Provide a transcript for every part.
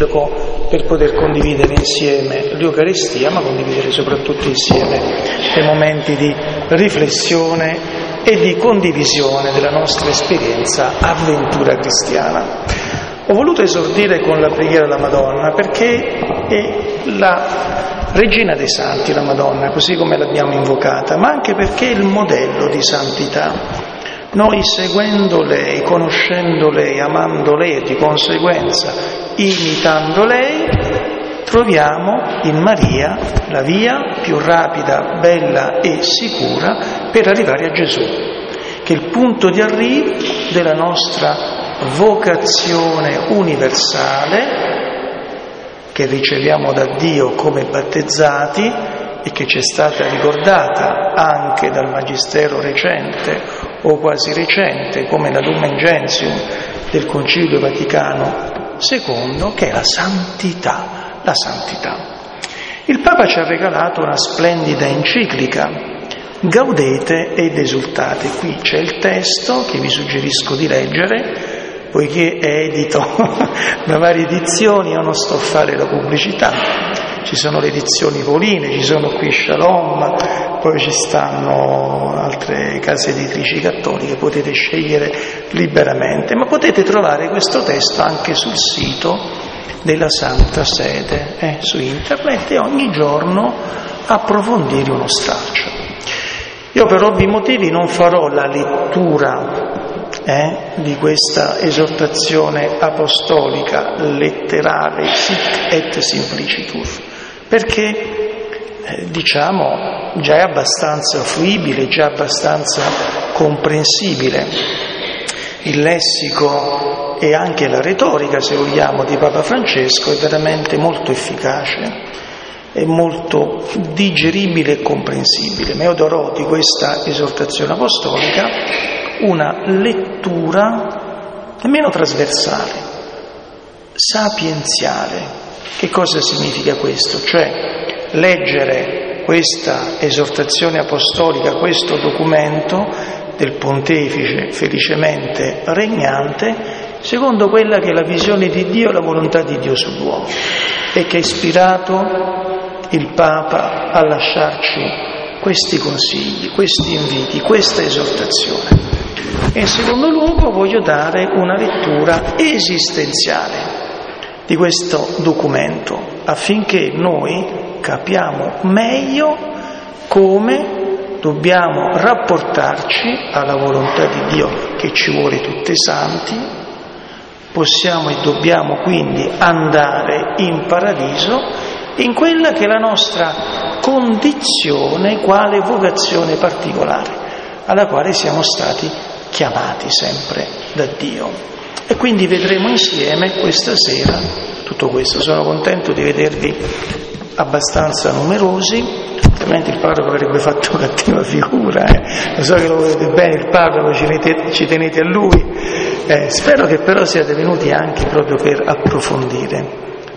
reciproco per poter condividere insieme l'Eucaristia, ma condividere soprattutto insieme dei momenti di riflessione e di condivisione della nostra esperienza avventura cristiana. Ho voluto esordire con la preghiera alla Madonna perché è la Regina dei Santi, la Madonna, così come l'abbiamo invocata, ma anche perché è il modello di santità. Noi seguendo lei, conoscendo lei, amando lei e di conseguenza imitando lei, troviamo in Maria la via più rapida, bella e sicura per arrivare a Gesù, che è il punto di arrivo della nostra vocazione universale che riceviamo da Dio come battezzati e che ci è stata ricordata anche dal Magistero recente o quasi recente come la Lumen Gentium del Concilio Vaticano II, che è la santità, la santità. Il Papa ci ha regalato una splendida enciclica, Gaudete ed esultate. Qui c'è il testo che vi suggerisco di leggere, poiché è edito da varie edizioni, io non sto a fare la pubblicità. Ci sono le edizioni Pauline, ci sono qui Shalom, poi ci stanno altre case editrici cattoliche, potete scegliere liberamente, ma potete trovare questo testo anche sul sito della Santa Sede, su internet, e ogni giorno approfondire uno straccio. Io per ovvi motivi non farò la lettura di questa esortazione apostolica letterale sic et simplicitur, perché già è abbastanza fruibile, già abbastanza comprensibile. Il lessico e anche la retorica, se vogliamo, di Papa Francesco è veramente molto efficace, è molto digeribile e comprensibile, ma io darò di questa esortazione apostolica una lettura almeno trasversale, sapienziale. Che cosa significa questo? Cioè leggere questa esortazione apostolica, questo documento del Pontefice felicemente regnante, secondo quella che è la visione di Dio e la volontà di Dio sull'uomo, e che ha ispirato il Papa a lasciarci questi consigli, questi inviti, questa esortazione. E in secondo luogo voglio dare una lettura esistenziale di questo documento, affinché noi capiamo meglio come dobbiamo rapportarci alla volontà di Dio, che ci vuole tutti santi. Possiamo e dobbiamo quindi andare in paradiso, in quella che è la nostra condizione quale vocazione particolare, alla quale siamo stati chiamati sempre da Dio. E quindi vedremo insieme questa sera tutto questo. Sono contento di vedervi abbastanza numerosi, altrimenti il parroco avrebbe fatto una cattiva figura. Lo so che lo volete bene il parroco, ci tenete a lui. Spero che però siate venuti anche proprio per approfondire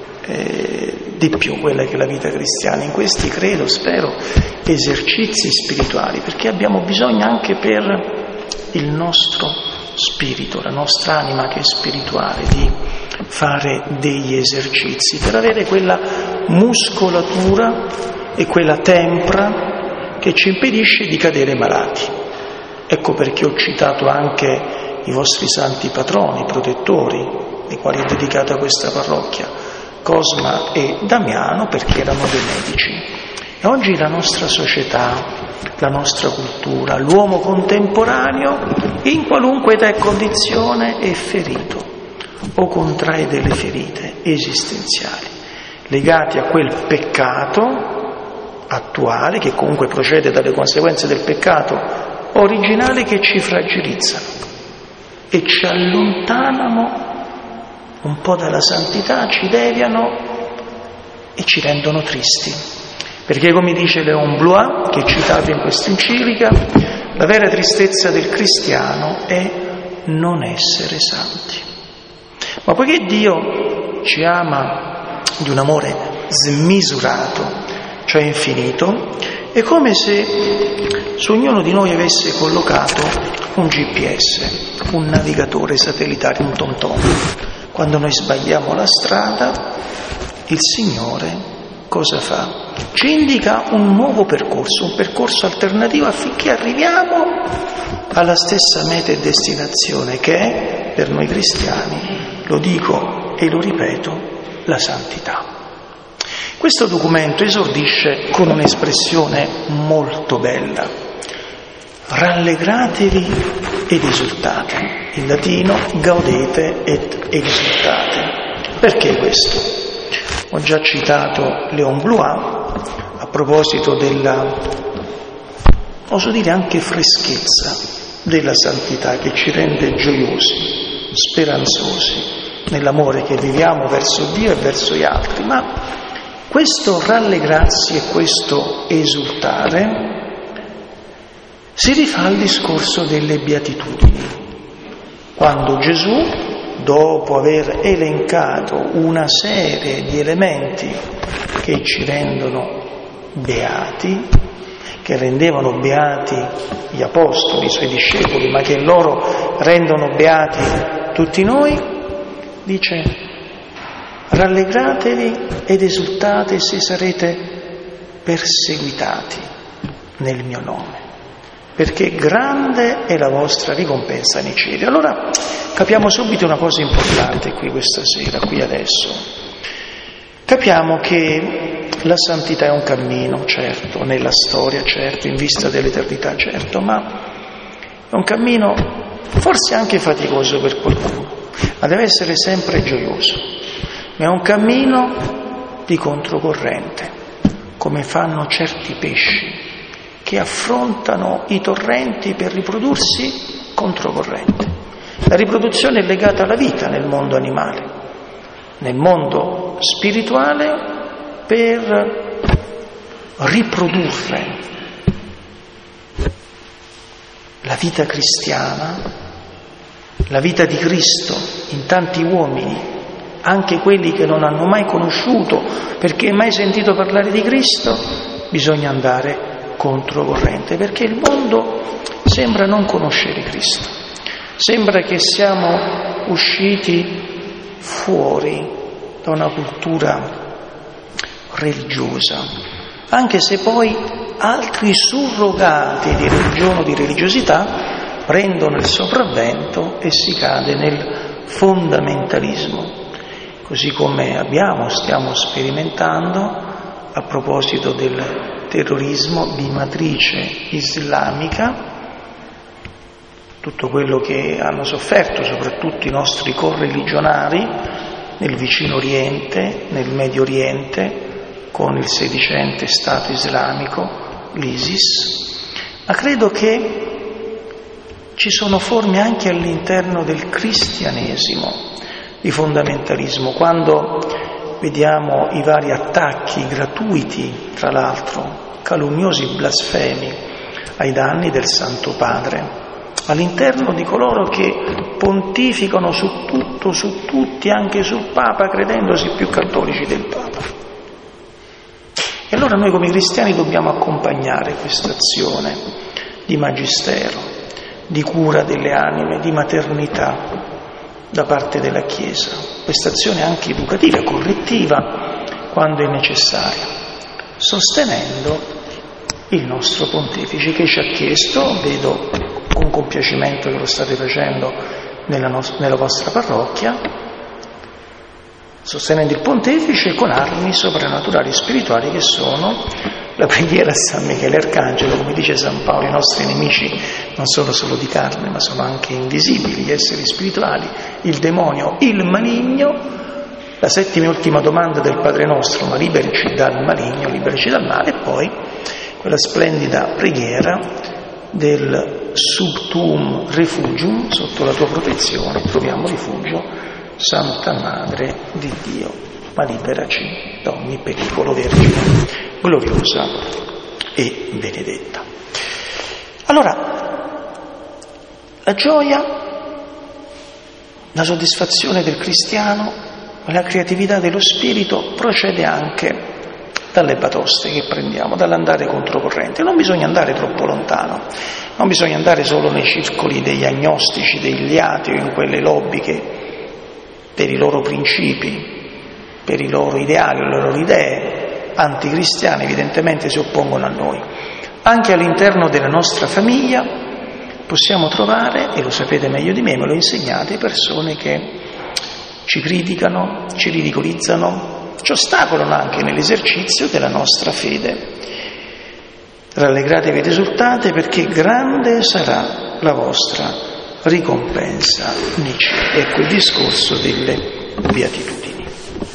di più quella che è la vita cristiana, in questi, credo, spero, esercizi spirituali, perché abbiamo bisogno anche per il nostro spirito, la nostra anima che è spirituale, di fare degli esercizi per avere quella muscolatura e quella tempra che ci impedisce di cadere malati. Ecco perché ho citato anche i vostri santi patroni, protettori, ai quali è dedicata questa parrocchia, Cosma e Damiano, perché erano dei medici. E oggi la nostra società, la nostra cultura, l'uomo contemporaneo, in qualunque età e condizione, è ferito o contrae delle ferite esistenziali legate a quel peccato attuale, che comunque procede dalle conseguenze del peccato originale, che ci fragilizzano e ci allontanano un po' dalla santità, ci deviano e ci rendono tristi. Perché, come dice Léon Blois, che è citato in questa enciclica, la vera tristezza del cristiano è non essere santi. Ma poiché Dio ci ama di un amore smisurato, cioè infinito, è come se su ognuno di noi avesse collocato un GPS, un navigatore satellitare, un TomTom, Quando noi sbagliamo la strada, il Signore cosa fa? Ci indica un nuovo percorso, un percorso alternativo affinché arriviamo alla stessa meta e destinazione che è, per noi cristiani, lo dico e lo ripeto, la santità. Questo documento esordisce con un'espressione molto bella: rallegratevi ed esultate. In latino gaudete et exultate. Perché questo? Ho già citato Léon Blois a proposito della, oso dire anche freschezza della santità che ci rende gioiosi, speranzosi nell'amore che viviamo verso Dio e verso gli altri. Ma questo rallegrarsi e questo esultare si rifà al discorso delle beatitudini, quando Gesù, dopo aver elencato una serie di elementi che ci rendono beati, che rendevano beati gli apostoli, i suoi discepoli, ma che loro rendono beati tutti noi, dice: rallegratevi ed esultate se sarete perseguitati nel mio nome, perché grande è la vostra ricompensa nei cieli. Allora capiamo subito una cosa importante qui questa sera, qui adesso. Capiamo che la santità è un cammino, certo, nella storia, certo, in vista dell'eternità, certo, ma è un cammino forse anche faticoso per qualcuno, ma deve essere sempre gioioso. Ma è un cammino di controcorrente, come fanno certi pesci che affrontano i torrenti per riprodursi controcorrente. La riproduzione è legata alla vita nel mondo animale, nel mondo spirituale per riprodurre la vita cristiana, la vita di Cristo in tanti uomini, anche quelli che non hanno mai conosciuto, perché mai sentito parlare di Cristo, bisogna andare controcorrente, perché il mondo sembra non conoscere Cristo. Sembra che siamo usciti fuori da una cultura religiosa, anche se poi altri surrogati di religione o di religiosità prendono il sopravvento e si cade nel fondamentalismo, così come stiamo sperimentando a proposito del terrorismo di matrice islamica. Tutto quello che hanno sofferto soprattutto i nostri correligionari nel vicino Oriente, nel Medio Oriente, con il sedicente Stato islamico, l'ISIS. Ma credo che ci sono forme anche all'interno del cristianesimo di fondamentalismo, quando vediamo i vari attacchi gratuiti, tra l'altro calunnosi blasfemi, ai danni del Santo Padre, all'interno di coloro che pontificano su tutto, su tutti, anche sul Papa, credendosi più cattolici del Papa. E allora noi come cristiani dobbiamo accompagnare questa azione di magistero, di cura delle anime, di maternità da parte della Chiesa, questa azione anche educativa, correttiva, quando è necessaria, sostenendo il nostro Pontefice che ci ha chiesto, vedo con compiacimento che lo state facendo nella vostra parrocchia, sostenendo il Pontefice con armi soprannaturali spirituali che sono la preghiera a San Michele Arcangelo. Come dice San Paolo, i nostri nemici non sono solo di carne ma sono anche invisibili, gli esseri spirituali, il demonio, il maligno. La settima e ultima domanda del Padre Nostro: ma liberici dal maligno, liberici dal male. E poi quella splendida preghiera del sub tuum refugium, sotto la tua protezione troviamo rifugio, Santa Madre di Dio, ma liberaci da ogni pericolo, Vergine gloriosa e benedetta. Allora, la gioia, la soddisfazione del cristiano, la creatività dello spirito procede anche dalle batoste che prendiamo, dall'andare controcorrente. Non bisogna andare troppo lontano, non bisogna andare solo nei circoli degli agnostici, degli atei o in quelle lobby che per i loro principi, per i loro ideali, le loro idee anticristiane, evidentemente si oppongono a noi. Anche all'interno della nostra famiglia possiamo trovare, e lo sapete meglio di me, me lo insegnate, persone che ci criticano, ci ridicolizzano, ci ostacolano anche nell'esercizio della nostra fede. Rallegratevi ed esultate, perché grande sarà la vostra ricompensa nei cieli. Ecco il discorso delle beatitudini.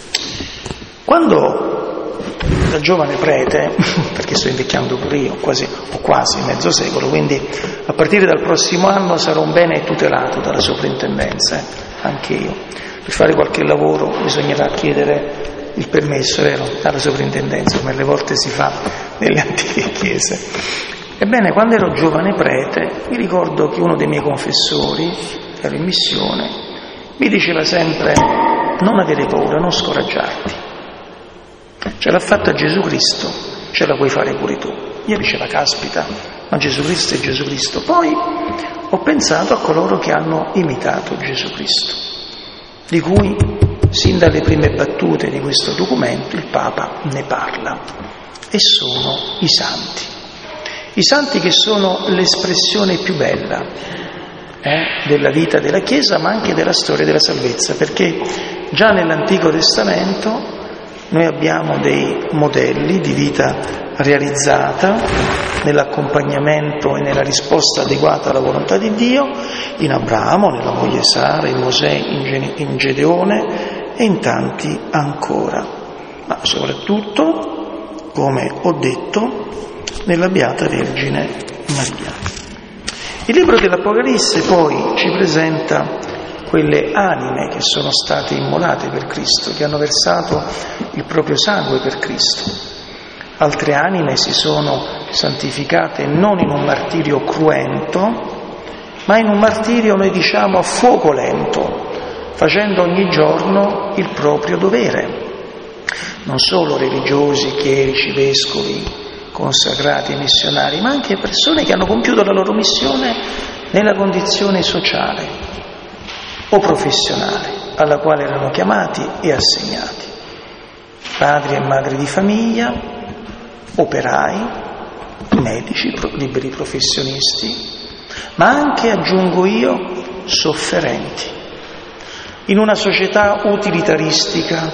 Quando da giovane prete, perché sto invecchiando pure io, quasi mezzo secolo, quindi a partire dal prossimo anno sarò un bene tutelato dalla soprintendenza, anche io. Per fare qualche lavoro bisognerà chiedere il permesso, vero? Alla soprintendenza, come alle volte si fa nelle antiche chiese. Ebbene, quando ero giovane prete, mi ricordo che uno dei miei confessori, ero in missione, mi diceva sempre: non avere paura, non scoraggiarti. Ce l'ha fatta Gesù Cristo, ce la puoi fare pure tu. Io diceva: caspita, ma Gesù Cristo è Gesù Cristo. Poi ho pensato a coloro che hanno imitato Gesù Cristo, di cui sin dalle prime battute di questo documento il Papa ne parla, e sono i santi. I santi che sono l'espressione più bella della vita della Chiesa, ma anche della storia della salvezza, perché già nell'Antico Testamento noi abbiamo dei modelli di vita realizzata nell'accompagnamento e nella risposta adeguata alla volontà di Dio, in Abramo, nella moglie Sara, in Mosè, in Gedeone e in tanti ancora, ma soprattutto, come ho detto, nella Beata Vergine Maria. Il libro dell'Apocalisse poi ci presenta quelle anime che sono state immolate per Cristo, che hanno versato il proprio sangue per Cristo. Altre anime si sono santificate non in un martirio cruento, ma in un martirio, noi diciamo, a fuoco lento, facendo ogni giorno il proprio dovere. Non solo religiosi, chierici, vescovi, consacrati e missionari, ma anche persone che hanno compiuto la loro missione nella condizione sociale o professionale alla quale erano chiamati e assegnati. Padri e madri di famiglia, operai, medici, liberi professionisti, ma anche, aggiungo io, sofferenti. In una società utilitaristica,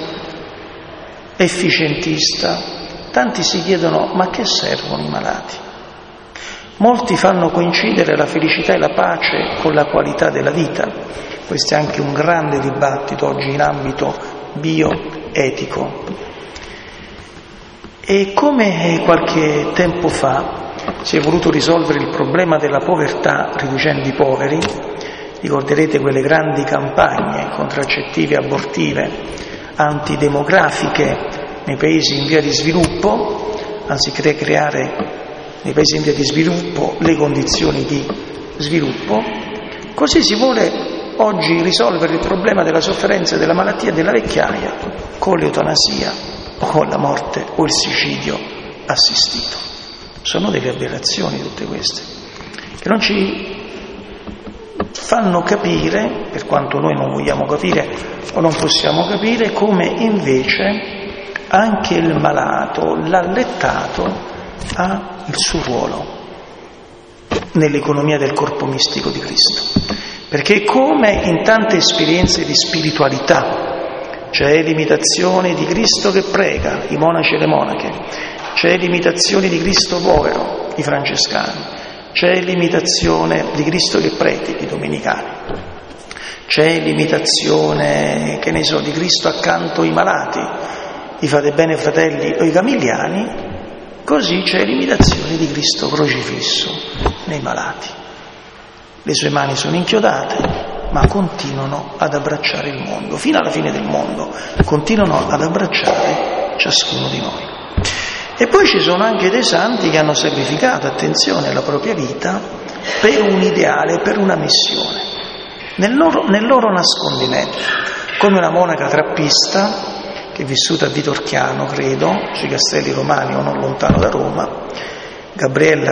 efficientista, tanti si chiedono: ma che servono i malati? Molti fanno coincidere la felicità e la pace con la qualità della vita. Questo è anche un grande dibattito oggi in ambito bioetico. E come qualche tempo fa si è voluto risolvere il problema della povertà riducendo i poveri, ricorderete quelle grandi campagne contraccettive, abortive, antidemografiche nei paesi in via di sviluppo, anziché creare nei paesi in via di sviluppo le condizioni di sviluppo. Così si vuole oggi risolvere il problema della sofferenza, della malattia e della vecchiaia con l'eutanasia o con la morte o il suicidio assistito. Sono delle aberrazioni tutte queste, che non ci fanno capire, per quanto noi non vogliamo capire o non possiamo capire, come invece anche il malato, l'allettato, ha il suo ruolo nell'economia del corpo mistico di Cristo. Perché come in tante esperienze di spiritualità c'è l'imitazione di Cristo che prega, i monaci e le monache, c'è l'imitazione di Cristo povero, i francescani, c'è l'imitazione di Cristo che predica, i domenicani, c'è l'imitazione, che ne so, di Cristo accanto ai malati, i fate bene fratelli o i camilliani, così c'è l'imitazione di Cristo crocifisso nei malati. Le sue mani sono inchiodate, ma continuano ad abbracciare il mondo, fino alla fine del mondo, continuano ad abbracciare ciascuno di noi. E poi ci sono anche dei santi che hanno sacrificato, attenzione, la propria vita per un ideale, per una missione, nel loro nascondimento, come una monaca trappista che è vissuta a Vitorchiano, credo, sui Castelli Romani o non lontano da Roma, Gabriella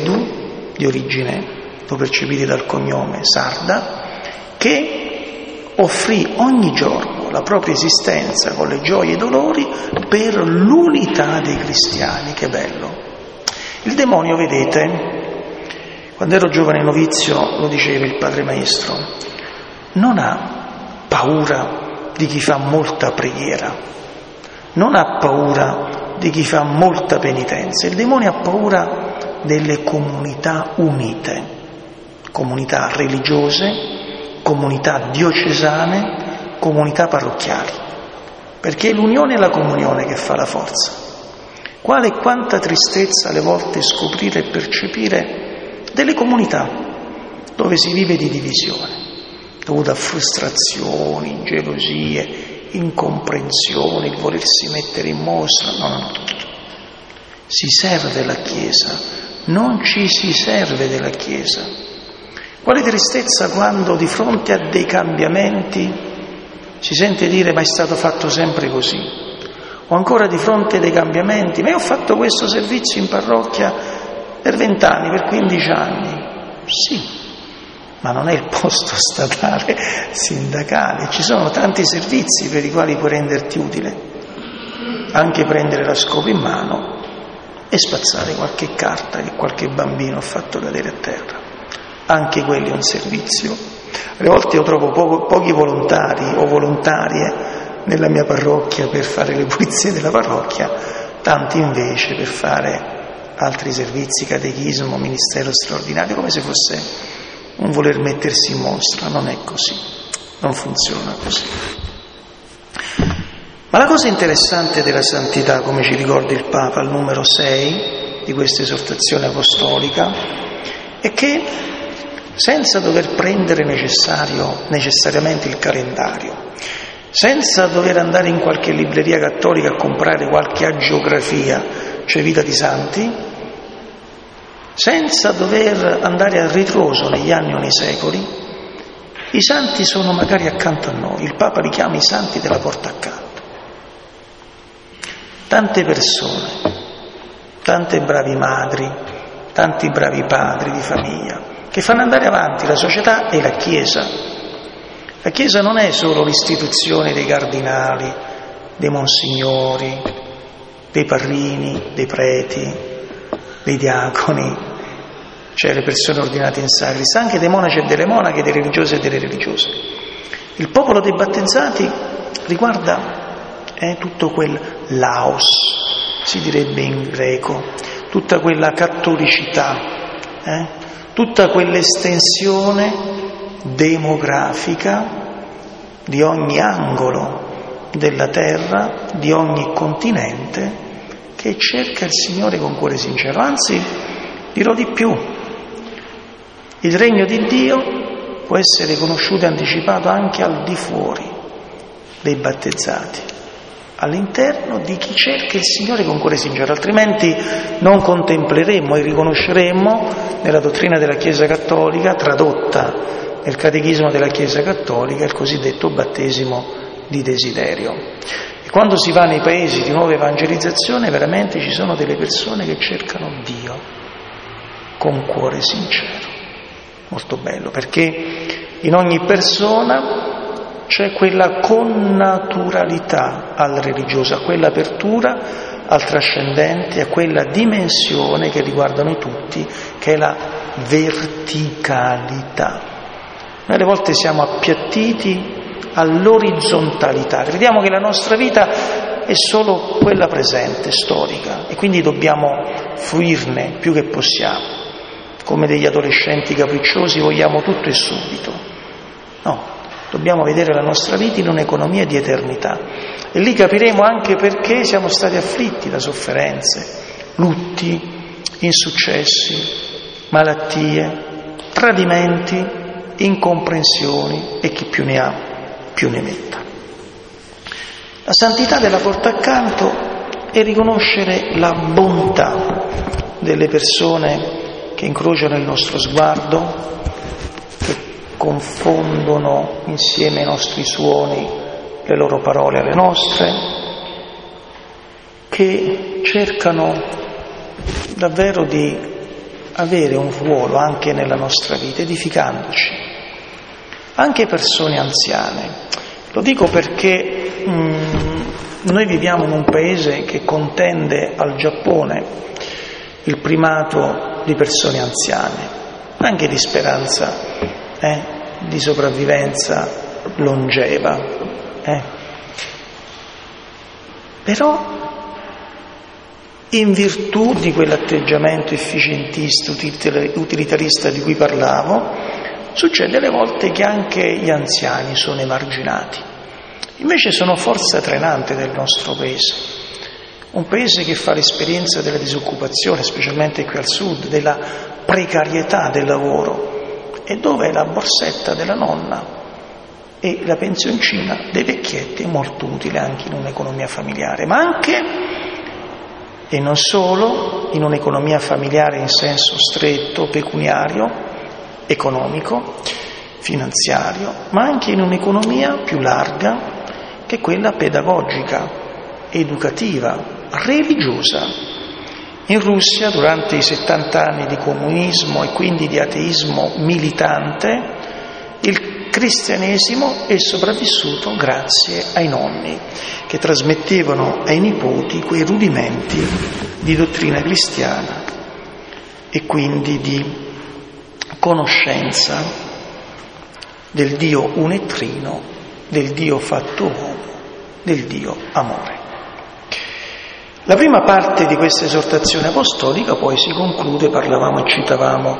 Sagheddu, di origine, lo percepite dal cognome, sarda, che offrì ogni giorno la propria esistenza con le gioie e i dolori per l'unità dei cristiani. Che bello! Il demonio, vedete, quando ero giovane novizio, lo diceva il Padre Maestro, non ha paura di chi fa molta preghiera, non ha paura di chi fa molta penitenza. Il demonio ha paura delle comunità unite, comunità religiose, comunità diocesane, comunità parrocchiali, perché è l'unione e la comunione che fa la forza. Quale e quanta tristezza alle volte scoprire e percepire delle comunità dove si vive di divisione, dovuta a frustrazioni, gelosie, incomprensioni, il volersi mettere in mostra. No. Si serve la Chiesa, non ci si serve della Chiesa. Quale tristezza quando di fronte a dei cambiamenti si sente dire ma è stato fatto sempre così. O ancora di fronte a dei cambiamenti, ma io ho fatto questo servizio in parrocchia per 20 anni, per 15 anni. Sì, ma non è il posto statale, sindacale. Ci sono tanti servizi per i quali puoi renderti utile, anche prendere la scopa in mano e spazzare qualche carta che qualche bambino ha fatto cadere a terra. Anche quello è un servizio. Alle volte io trovo pochi volontari o volontarie nella mia parrocchia per fare le pulizie della parrocchia, tanti invece per fare altri servizi, catechismo, ministero straordinario, come se fosse un voler mettersi in mostra. Non è così, non funziona così. Ma la cosa interessante della santità, come ci ricorda il Papa al numero 6 di questa esortazione apostolica, è che senza dover prendere necessariamente il calendario, senza dover andare in qualche libreria cattolica a comprare qualche agiografia, cioè vita di santi, senza dover andare a ritroso negli anni o nei secoli, i santi sono magari accanto a noi. Il Papa li chiama i santi della porta accanto. Tante persone, tante bravi madri, tanti bravi padri di famiglia che fanno andare avanti la società e la Chiesa. La Chiesa non è solo l'istituzione dei cardinali, dei monsignori, dei parrini, dei preti, dei diaconi, cioè le persone ordinate in sacris, anche dei monaci e delle monache, dei religiosi e delle religiose. Il popolo dei battezzati riguarda tutto quel laos, si direbbe in greco, tutta quella cattolicità, tutta quell'estensione demografica di ogni angolo della terra, di ogni continente, che cerca il Signore con cuore sincero. Anzi, dirò di più, il regno di Dio può essere conosciuto e anticipato anche al di fuori dei battezzati, all'interno di chi cerca il Signore con cuore sincero, altrimenti non contempleremmo e riconosceremmo nella dottrina della Chiesa Cattolica, tradotta nel catechismo della Chiesa Cattolica, il cosiddetto battesimo di desiderio. E quando si va nei paesi di nuova evangelizzazione, veramente ci sono delle persone che cercano Dio con cuore sincero. Molto bello, perché in ogni persona c'è quella connaturalità al religioso, a quell'apertura al trascendente, a quella dimensione che riguarda noi tutti, che è la verticalità. Noi alle volte siamo appiattiti all'orizzontalità, crediamo che la nostra vita è solo quella presente, storica, e quindi dobbiamo fruirne più che possiamo. Come degli adolescenti capricciosi vogliamo tutto e subito. No, dobbiamo vedere la nostra vita in un'economia di eternità, e lì capiremo anche perché siamo stati afflitti da sofferenze, lutti, insuccessi, malattie, tradimenti, incomprensioni, e chi più ne ha più ne metta. La santità della porta accanto è riconoscere la bontà delle persone che incrociano il nostro sguardo, che confondono insieme ai nostri suoni le loro parole alle nostre, che cercano davvero di avere un ruolo anche nella nostra vita, edificandoci. anche persone anziane. Lo dico perché noi viviamo in un paese che contende al Giappone il primato di persone anziane, anche di speranza, di sopravvivenza longeva. Però in virtù di quell'atteggiamento efficientista, utilitarista di cui parlavo, succede alle volte che anche gli anziani sono emarginati. Invece sono forza trainante del nostro paese, un paese che fa l'esperienza della disoccupazione, specialmente qui al sud, della precarietà del lavoro, e dove la borsetta della nonna e la pensioncina dei vecchietti è molto utile anche in un'economia familiare, ma anche e non solo in un'economia familiare in senso stretto, pecuniario, economico, finanziario, ma anche in un'economia più larga che è quella pedagogica, educativa, religiosa. In Russia, durante i 70 anni di comunismo e quindi di ateismo militante, il cristianesimo è sopravvissuto grazie ai nonni che trasmettevano ai nipoti quei rudimenti di dottrina cristiana e quindi di conoscenza del Dio unetrino, del Dio fatto uomo, del Dio amore. La prima parte di questa esortazione apostolica poi si conclude, parlavamo e citavamo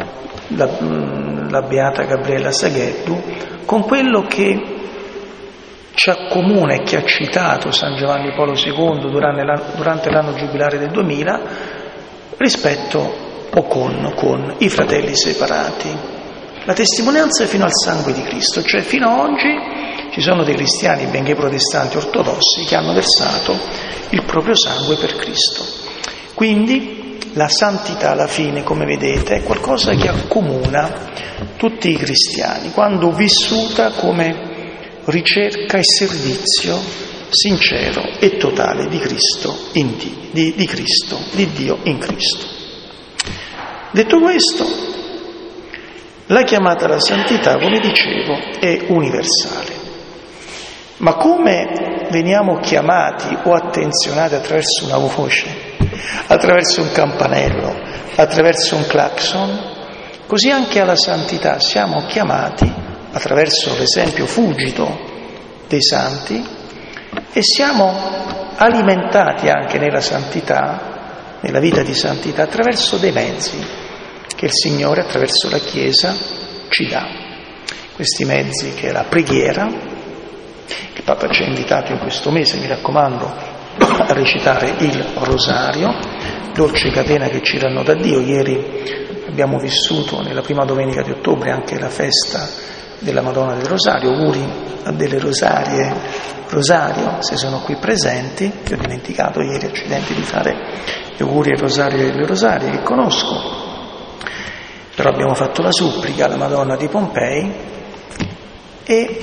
la Beata Gabriella Sagheddu, con quello che ci accomuna e che ha citato San Giovanni Paolo II durante l'anno giubilare del 2000 rispetto o con i fratelli separati. La testimonianza fino al sangue di Cristo, cioè fino ad oggi ci sono dei cristiani, benché protestanti ortodossi, che hanno versato il proprio sangue per Cristo. Quindi la santità alla fine, come vedete, è qualcosa che accomuna tutti i cristiani, quando vissuta come ricerca e servizio sincero e totale di Cristo di Cristo, di Dio in Cristo. Detto questo, la chiamata alla santità, come dicevo, è universale. Ma come veniamo chiamati o attenzionati attraverso una voce, attraverso un campanello, attraverso un clacson, così anche alla santità siamo chiamati attraverso l'esempio fulgido dei santi e siamo alimentati anche nella santità, nella vita di santità, attraverso dei mezzi che il Signore attraverso la Chiesa ci dà. Questi mezzi che è la preghiera, il Papa ci ha invitato in questo mese, mi raccomando, a recitare il Rosario, dolce catena che ci danno da Dio. Ieri abbiamo vissuto nella prima domenica di ottobre anche la festa della Madonna del Rosario, auguri a delle Rosario, se sono qui presenti, che ho dimenticato ieri, accidenti, di fare gli auguri al Rosario e alle Rosarie che conosco. Però abbiamo fatto la supplica alla Madonna di Pompei e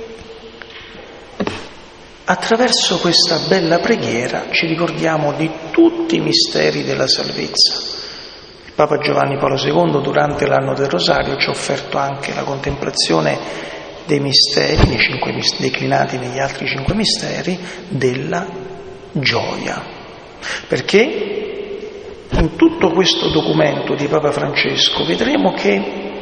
attraverso questa bella preghiera ci ricordiamo di tutti i misteri della salvezza. Il Papa Giovanni Paolo II durante l'anno del Rosario ci ha offerto anche la contemplazione dei misteri, declinati negli altri 5 misteri, della gioia. Perché in tutto questo documento di Papa Francesco vedremo che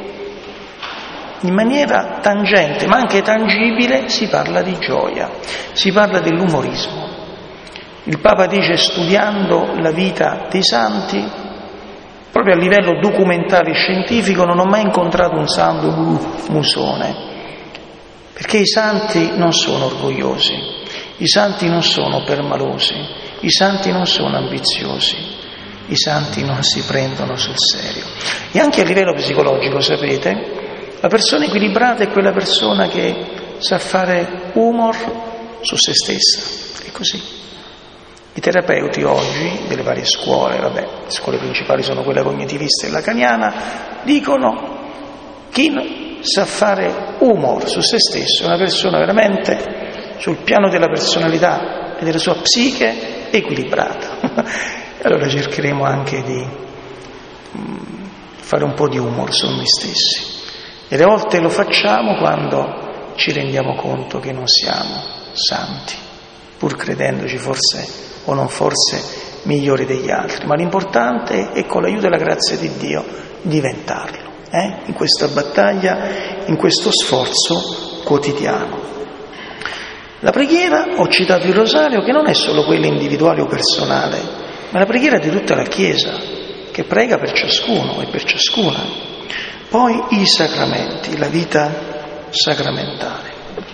in maniera tangente ma anche tangibile si parla di gioia, si parla dell'umorismo. Il Papa dice, studiando la vita dei santi, proprio a livello documentale e scientifico, non ho mai incontrato un santo musone, perché i santi non sono orgogliosi, i santi non sono permalosi, i santi non sono ambiziosi, i santi non si prendono sul serio. E anche a livello psicologico, sapete, la persona equilibrata è quella persona che sa fare humor su se stessa. È così. I terapeuti oggi, delle varie scuole, le scuole principali sono quella cognitivista e lacaniana, dicono chi sa fare humor su se stesso è una persona veramente sul piano della personalità e della sua psiche equilibrata. Allora cercheremo anche di fare un po' di humor su noi stessi, E alle volte lo facciamo quando ci rendiamo conto che non siamo santi, pur credendoci forse o non forse migliori degli altri, ma l'importante è con l'aiuto e la grazia di Dio diventarlo, in questa battaglia, in questo sforzo quotidiano. La preghiera, ho citato il rosario, che non è solo quella individuale o personale, ma la preghiera di tutta la Chiesa, che prega per ciascuno e per ciascuna. Poi i sacramenti, la vita sacramentale.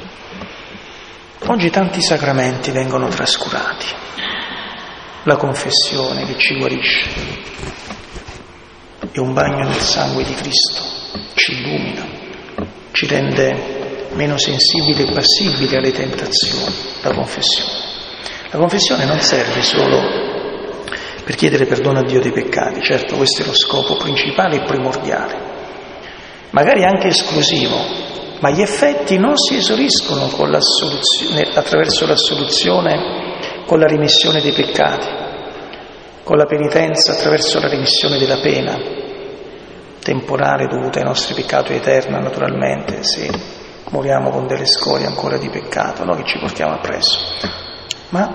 Oggi tanti sacramenti vengono trascurati. La confessione che ci guarisce è un bagno nel sangue di Cristo, ci illumina, ci rende meno sensibili e passibili alle tentazioni. La confessione non serve solo per chiedere perdono a Dio dei peccati, certo questo è lo scopo principale e primordiale, magari anche esclusivo, ma gli effetti non si esauriscono con attraverso l'assoluzione, con la rimissione dei peccati, con la penitenza attraverso la rimissione della pena temporale dovuta ai nostri peccati, eterna naturalmente, se moriamo con delle scorie ancora di peccato, che ci portiamo appresso. Ma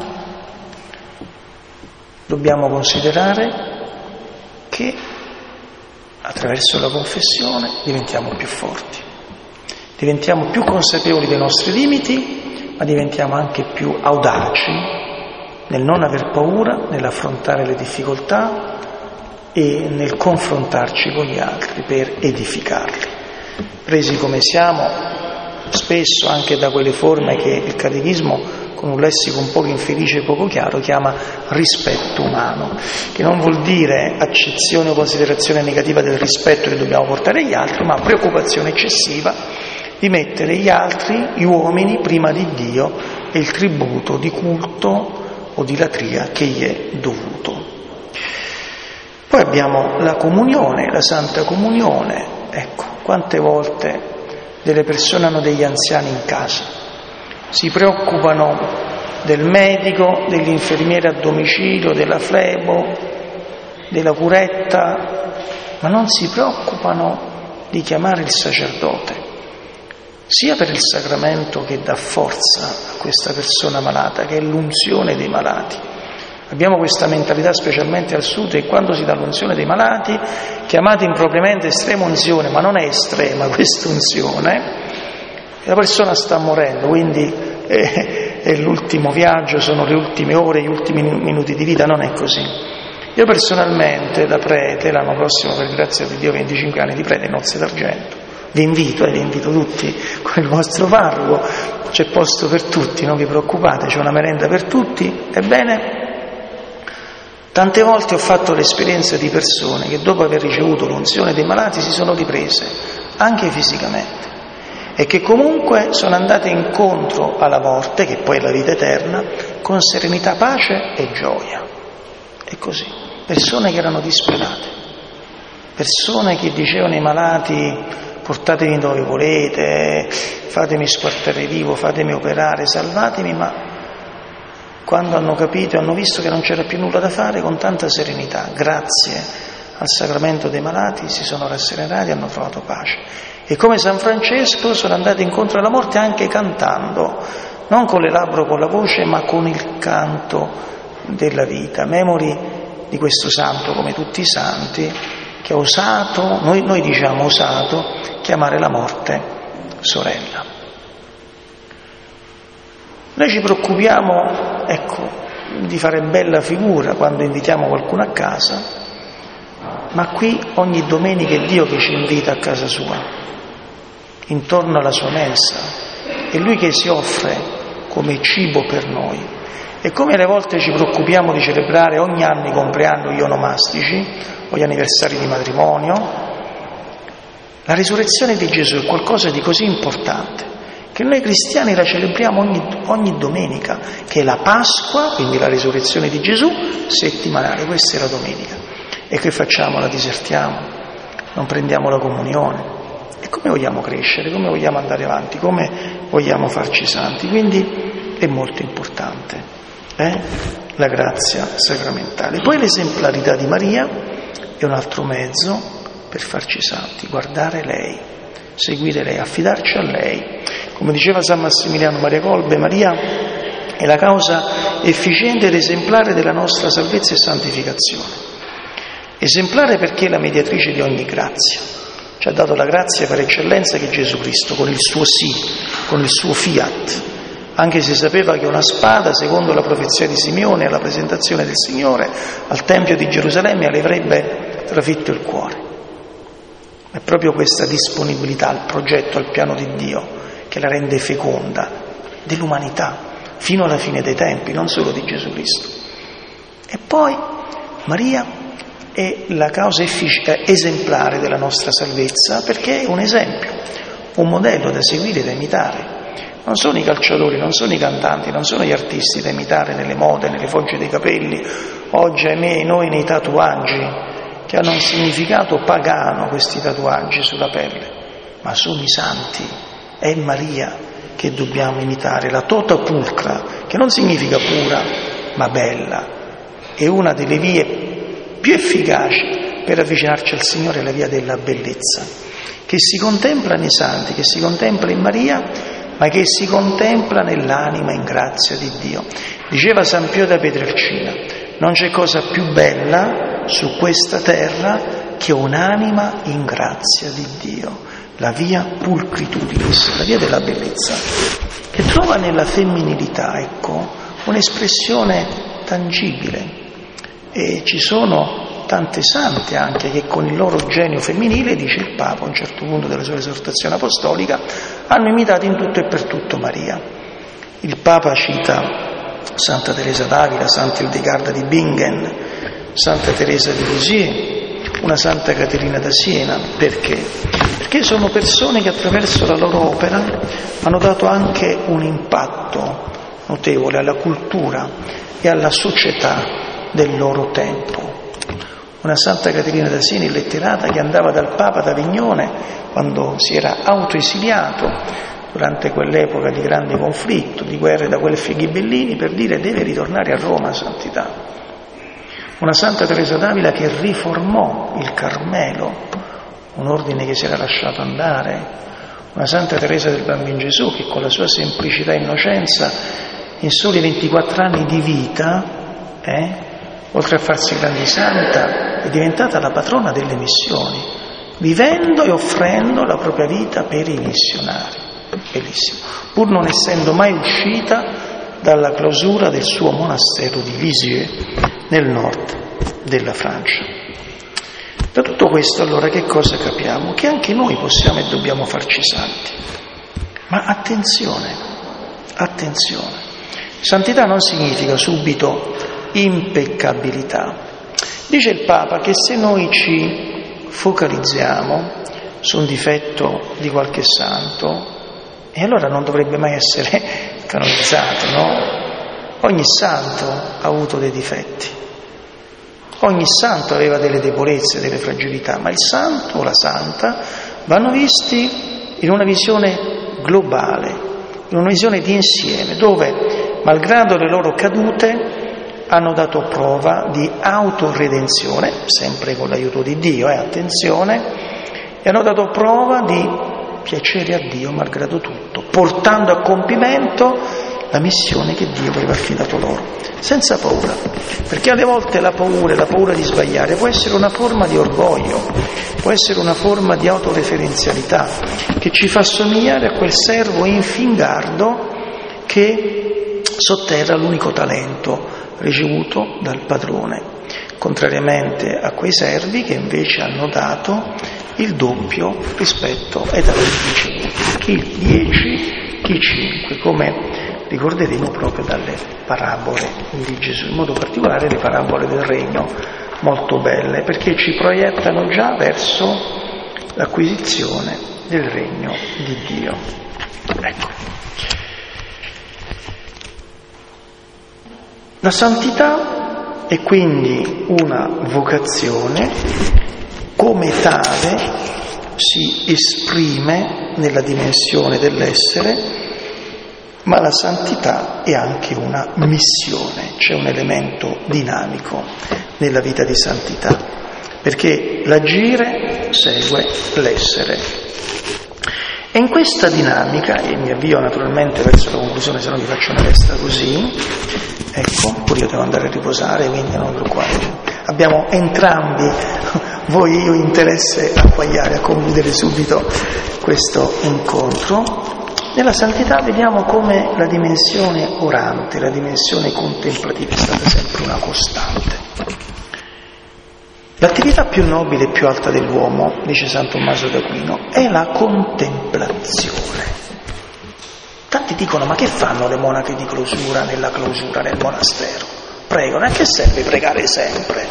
dobbiamo considerare che attraverso la confessione diventiamo più forti, diventiamo più consapevoli dei nostri limiti, ma diventiamo anche più audaci nel non aver paura, nell'affrontare le difficoltà e nel confrontarci con gli altri per edificarli. Presi come siamo, spesso anche da quelle forme che il catechismo, con un lessico un po' infelice e poco chiaro, chiama rispetto umano, che non vuol dire accezione o considerazione negativa del rispetto che dobbiamo portare agli altri, ma preoccupazione eccessiva di mettere gli altri, gli uomini, prima di Dio e il tributo di culto o di latria che gli è dovuto. Poi abbiamo la comunione, la Santa Comunione. Ecco, quante volte delle persone hanno degli anziani in casa, si preoccupano del medico, dell'infermiere a domicilio, della flebo, della curetta, ma non si preoccupano di chiamare il sacerdote, sia per il sacramento che dà forza a questa persona malata, che è l'unzione dei malati. Abbiamo questa mentalità specialmente al sud, e quando si dà l'unzione dei malati, chiamata impropriamente estrema unzione, ma non è estrema questa unzione, la persona sta morendo, quindi è l'ultimo viaggio, sono le ultime ore, gli ultimi minuti di vita, non è così. Io personalmente, da prete, l'anno prossimo per grazia di Dio 25 anni di prete, nozze d'argento, vi invito tutti con il vostro parroco, c'è posto per tutti, non vi preoccupate, c'è una merenda per tutti. Ebbene, tante volte ho fatto l'esperienza di persone che dopo aver ricevuto l'unzione dei malati si sono riprese, anche fisicamente, e che comunque sono andate incontro alla morte, che poi è la vita eterna, con serenità, pace e gioia. È così. Persone che erano disperate, persone che dicevano ai malati: portatemi dove volete, fatemi squartare vivo, fatemi operare, salvatemi, ma quando hanno capito e hanno visto che non c'era più nulla da fare, con tanta serenità, grazie al sacramento dei malati, si sono rasserenati e hanno trovato pace. E come San Francesco sono andati incontro alla morte anche cantando, non con le labbra o con la voce, ma con il canto della vita. Memori di questo santo, come tutti i santi, che ha osato, noi diciamo osato, chiamare la morte sorella. Noi ci preoccupiamo, di fare bella figura quando invitiamo qualcuno a casa, ma qui ogni domenica è Dio che ci invita a casa sua, intorno alla sua mensa, è Lui che si offre come cibo per noi. E come alle volte ci preoccupiamo di celebrare ogni anno i compleanni, gli onomastici o gli anniversari di matrimonio, la risurrezione di Gesù è qualcosa di così importante che noi cristiani la celebriamo ogni domenica, che è la Pasqua, quindi la risurrezione di Gesù, settimanale. Questa è la domenica. E che facciamo? La disertiamo, non prendiamo la comunione. E come vogliamo crescere? Come vogliamo andare avanti? Come vogliamo farci santi? Quindi è molto importante la grazia sacramentale. Poi l'esemplarità di Maria è un altro mezzo per farci santi, guardare lei, seguire lei, affidarci a lei. Come diceva San Massimiliano Maria Kolbe, Maria è la causa efficiente ed esemplare della nostra salvezza e santificazione. Esemplare perché è la mediatrice di ogni grazia. Ci ha dato la grazia per eccellenza che è Gesù Cristo, con il suo sì, con il suo fiat, anche se sapeva che una spada, secondo la profezia di Simeone, alla presentazione del Signore al Tempio di Gerusalemme le avrebbe trafitto il cuore. È proprio questa disponibilità al progetto, al piano di Dio, che la rende feconda dell'umanità fino alla fine dei tempi, non solo di Gesù Cristo. E poi Maria è la causa esemplare della nostra salvezza, perché è un esempio, un modello da seguire, da imitare. Non sono i calciatori, non sono i cantanti, non sono gli artisti da imitare nelle mode, nelle fogge dei capelli, oggi ahimè noi nei tatuaggi, che hanno un significato pagano questi tatuaggi sulla pelle, ma sono i santi, è Maria che dobbiamo imitare, la tota pulcra, che non significa pura ma bella, è una delle vie più efficaci per avvicinarci al Signore, la via della bellezza, che si contempla nei santi, che si contempla in Maria, ma che si contempla nell'anima in grazia di Dio. Diceva San Pio da Pietrelcina, non c'è cosa più bella su questa terra che un'anima in grazia di Dio, la via pulcritudinis, la via della bellezza, che trova nella femminilità, ecco, un'espressione tangibile. E ci sono tante sante anche che con il loro genio femminile, dice il Papa a un certo punto della sua esortazione apostolica, hanno imitato in tutto e per tutto Maria. Il Papa cita Santa Teresa d'Avila, Santa Ildegarda di Bingen, Santa Teresa di Lisieux, una Santa Caterina da Siena. Perché? Perché sono persone che attraverso la loro opera hanno dato anche un impatto notevole alla cultura e alla società del loro tempo. Una Santa Caterina da Siena illetterata che andava dal Papa d'Avignone quando si era autoesiliato durante quell'epoca di grande conflitto, di guerre da guelfi e ghibellini, per dire deve ritornare a Roma, santità. Una Santa Teresa d'Avila che riformò il Carmelo, un ordine che si era lasciato andare. Una Santa Teresa del Bambino Gesù che con la sua semplicità e innocenza in soli 24 anni di vita oltre a farsi grande santa, è diventata la patrona delle missioni, vivendo e offrendo la propria vita per i missionari. Bellissimo. Pur non essendo mai uscita dalla clausura del suo monastero di Lisieux, nel nord della Francia. Da tutto questo, allora, che cosa capiamo? Che anche noi possiamo e dobbiamo farci santi. Ma attenzione, attenzione. Santità non significa subito impeccabilità. Dice il Papa che se noi ci focalizziamo su un difetto di qualche santo, e allora non dovrebbe mai essere canonizzato, no? Ogni santo ha avuto dei difetti, ogni santo aveva delle debolezze, delle fragilità, ma il santo o la santa vanno visti in una visione globale, in una visione di insieme, dove, malgrado le loro cadute, hanno dato prova di autoredenzione, sempre con l'aiuto di Dio, attenzione, e hanno dato prova di piacere a Dio malgrado tutto, portando a compimento la missione che Dio aveva affidato loro, senza paura, perché alle volte la paura di sbagliare può essere una forma di orgoglio, può essere una forma di autoreferenzialità che ci fa somigliare a quel servo infingardo che sotterra l'unico talento ricevuto dal padrone, contrariamente a quei servi che invece hanno dato il doppio rispetto ai talenti ricevuti, chi 10, chi 5, come ricorderemo proprio dalle parabole di Gesù, in modo particolare le parabole del regno, molto belle, perché ci proiettano già verso l'acquisizione del regno di Dio. Ecco. La santità è quindi una vocazione, come tale si esprime nella dimensione dell'essere, ma la santità è anche una missione, c'è un elemento dinamico nella vita di santità, perché l'agire segue l'essere. E in questa dinamica, e mi avvio naturalmente verso la conclusione, se no vi faccio una testa così, ecco, pure io devo andare a riposare, quindi non preoccupate. Abbiamo entrambi, voi e io, interesse a quagliare, a concludere subito questo incontro. Nella santità vediamo come la dimensione orante, la dimensione contemplativa è stata sempre una costante. L'attività più nobile e più alta dell'uomo, dice San Tommaso d'Aquino, è la contemplazione. Tanti dicono: ma che fanno le monache di clausura nella clausura nel monastero? Pregano. A che serve pregare sempre?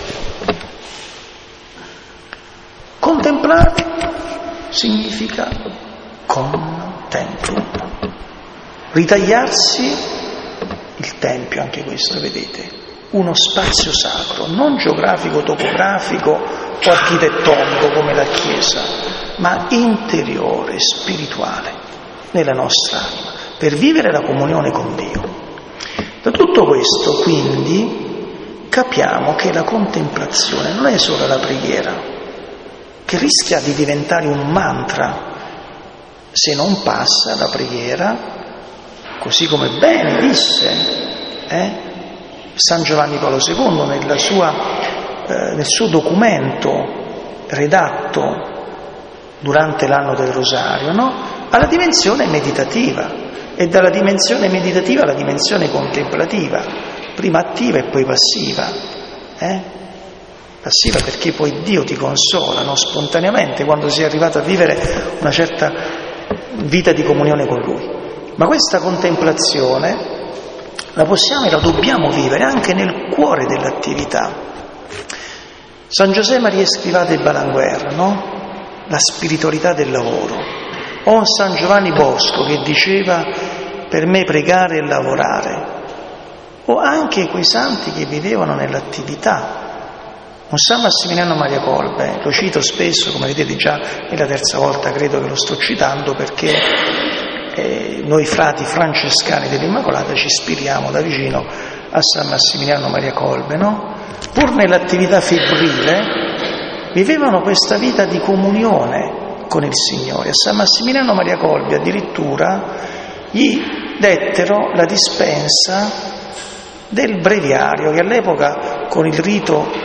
Contemplare significa contemplum. Ritagliarsi il tempio, anche questo, vedete, uno spazio sacro, non geografico, topografico o architettonico come la Chiesa, ma interiore, spirituale, nella nostra anima, per vivere la comunione con Dio. Da tutto questo, quindi, capiamo che la contemplazione non è solo la preghiera, che rischia di diventare un mantra se non passa la preghiera, così come bene disse San Giovanni Paolo II nel suo documento redatto durante l'anno del Rosario, no? Alla dimensione meditativa, e dalla dimensione meditativa alla dimensione contemplativa, prima attiva e poi passiva. Passiva perché poi Dio ti consola, no? Spontaneamente, quando sei arrivato a vivere una certa vita di comunione con Lui. Ma questa contemplazione la possiamo e la dobbiamo vivere anche nel cuore dell'attività. San José Maria Escrivá de Balaguer, no? La spiritualità del lavoro. O San Giovanni Bosco che diceva: per me pregare e lavorare. O anche quei santi che vivevano nell'attività. Un San Massimiliano Maria Kolbe, lo cito spesso, come vedete già è la terza volta credo che lo sto citando, perché noi frati francescani dell'Immacolata ci ispiriamo da vicino a San Massimiliano Maria Kolbe, no? Pur nell'attività febbrile vivevano questa vita di comunione con il Signore. A San Massimiliano Maria Kolbe addirittura gli dettero la dispensa del breviario, che all'epoca con il rito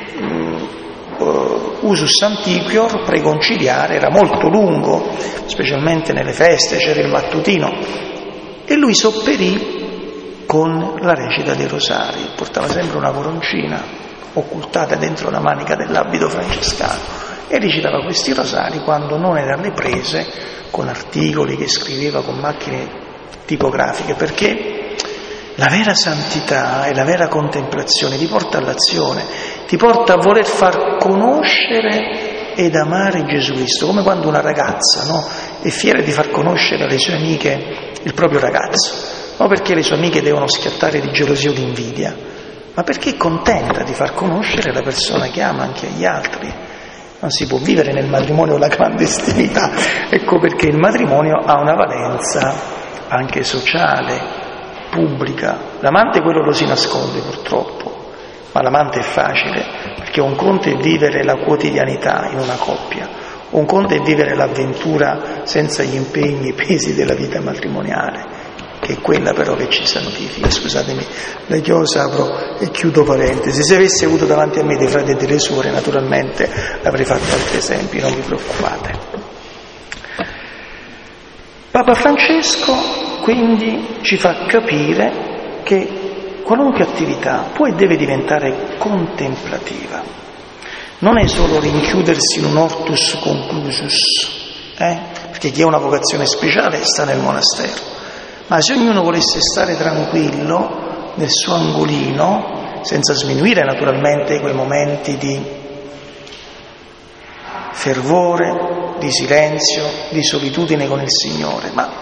usus antiquior preconciliare era molto lungo, specialmente nelle feste, c'era il mattutino, e lui sopperì con la recita dei rosari. Portava sempre una coroncina occultata dentro la manica dell'abito francescano e recitava questi rosari quando non era alle prese con articoli che scriveva con macchine tipografiche, perché la vera santità e la vera contemplazione ti porta all'azione, ti porta a voler far conoscere ed amare Gesù Cristo, come quando una ragazza, no, è fiera di far conoscere alle sue amiche il proprio ragazzo, non perché le sue amiche devono schiattare di gelosia o di invidia, ma perché è contenta di far conoscere la persona che ama anche agli altri. Non si può vivere nel matrimonio la clandestinità, ecco perché il matrimonio ha una valenza anche sociale, pubblica. L'amante quello lo si nasconde purtroppo, ma l'amante è facile, perché un conto è vivere la quotidianità in una coppia, un conto è vivere l'avventura senza gli impegni e i pesi della vita matrimoniale, che è quella però che ci santifica. Scusatemi, la chiosa apro e chiudo parentesi. Se avessi avuto davanti a me dei frati e delle suore, naturalmente avrei fatto altri esempi, non vi preoccupate. Papa Francesco quindi ci fa capire che qualunque attività può e deve diventare contemplativa. Non è solo rinchiudersi in un hortus conclusus, perché chi ha una vocazione speciale sta nel monastero, ma se ognuno volesse stare tranquillo nel suo angolino, senza sminuire naturalmente quei momenti di fervore, di silenzio, di solitudine con il Signore, ma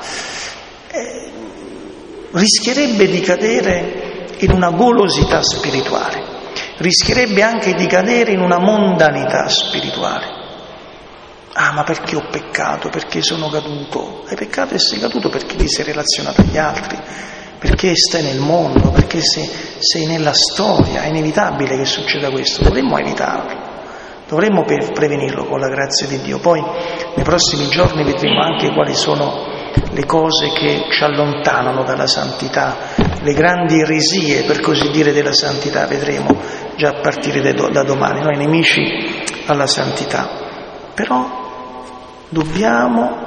rischierebbe di cadere in una golosità spirituale, rischierebbe anche di cadere in una mondanità spirituale. Ah, ma perché ho peccato? Perché sono caduto? Hai peccato e sei caduto perché ti sei relazionato agli altri, perché stai nel mondo, perché sei nella storia. È inevitabile che succeda questo, dovremmo evitarlo. Dovremmo prevenirlo con la grazia di Dio. Poi nei prossimi giorni vedremo anche quali sono le cose che ci allontanano dalla santità, le grandi eresie, per così dire, della santità, vedremo già a partire da domani, noi nemici alla santità. Però dobbiamo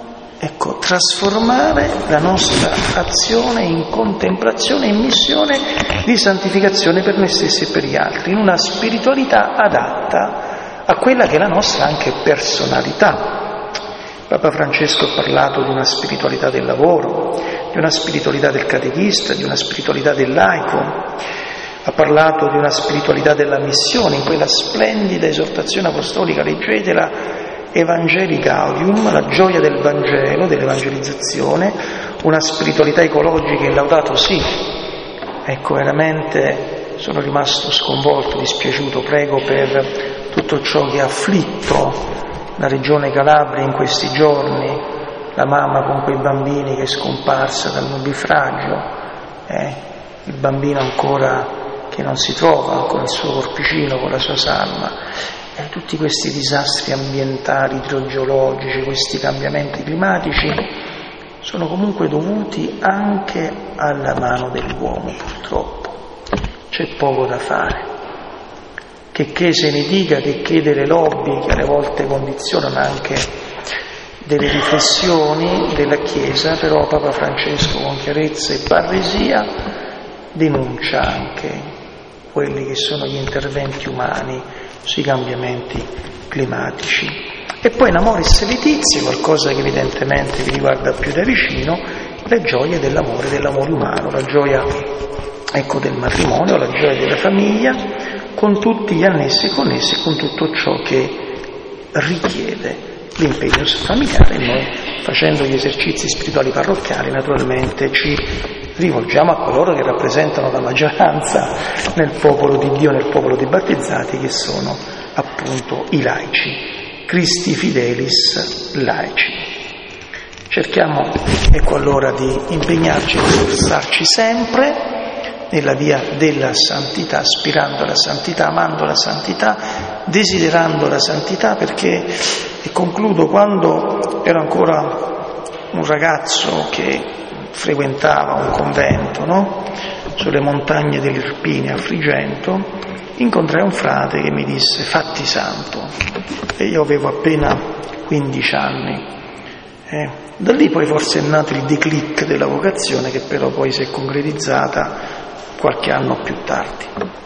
trasformare la nostra azione in contemplazione, in missione di santificazione per noi stessi e per gli altri, in una spiritualità adatta a quella che è la nostra anche personalità. Papa Francesco ha parlato di una spiritualità del lavoro, di una spiritualità del catechista, di una spiritualità del laico, ha parlato di una spiritualità della missione, in quella splendida esortazione apostolica, leggetela, Evangelii Gaudium, la gioia del Vangelo, dell'evangelizzazione, una spiritualità ecologica in Laudato Si. Veramente sono rimasto sconvolto, dispiaciuto, prego per tutto ciò che ha afflitto la regione Calabria in questi giorni, la mamma con quei bambini che è scomparsa dal nubifragio, il bambino ancora che non si trova con il suo corpicino, con la sua salma. Tutti questi disastri ambientali, idrogeologici, questi cambiamenti climatici sono comunque dovuti anche alla mano dell'uomo, purtroppo. C'è poco da fare. Che se ne dica, che delle lobby che alle volte condizionano anche delle riflessioni della Chiesa, però Papa Francesco con chiarezza e parresia denuncia anche quelli che sono gli interventi umani sui cambiamenti climatici. E poi in Amoris Laetitia, qualcosa che evidentemente vi riguarda più da vicino, la gioia dell'amore umano, la gioia del matrimonio, la gioia della famiglia, con tutti gli annessi e connessi, con tutto ciò che richiede l'impegno familiare. E noi, facendo gli esercizi spirituali parrocchiali, naturalmente ci rivolgiamo a coloro che rappresentano la maggioranza nel popolo di Dio, nel popolo dei battezzati, che sono appunto i laici, Christi Fidelis laici. Cerchiamo allora di impegnarci, di sforzarci sempre nella via della santità, aspirando alla santità, amando la santità, desiderando la santità, perché, e concludo, quando ero ancora un ragazzo che frequentava un convento, sulle montagne dell'Irpinia a Frigento, incontrai un frate che mi disse: fatti santo, e io avevo appena 15 anni. Da lì poi forse è nato il declic della vocazione, che però poi si è concretizzata qualche anno più tardi.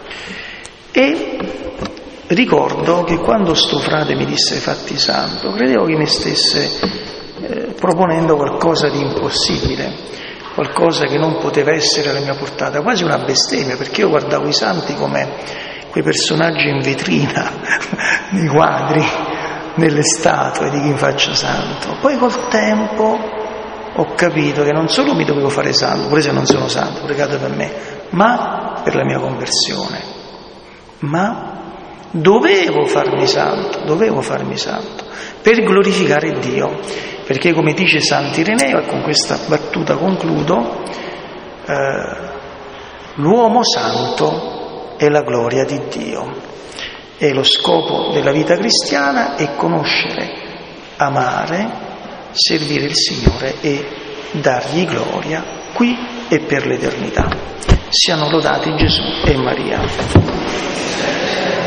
E ricordo che quando sto frate mi disse fatti santo, credevo che mi stesse proponendo qualcosa di impossibile, qualcosa che non poteva essere alla mia portata, quasi una bestemmia, perché io guardavo i santi come quei personaggi in vetrina, nei quadri, nelle statue di chi mi faccia santo. Poi col tempo ho capito che non solo mi dovevo fare santo, pure se non sono santo, pregate per me, ma per la mia conversione, ma dovevo farmi santo per glorificare Dio, perché come dice Sant'Ireneo, e con questa battuta concludo, l'uomo santo è la gloria di Dio, e lo scopo della vita cristiana è conoscere, amare, servire il Signore e dargli gloria qui e per l'eternità. Siano lodati Gesù e Maria.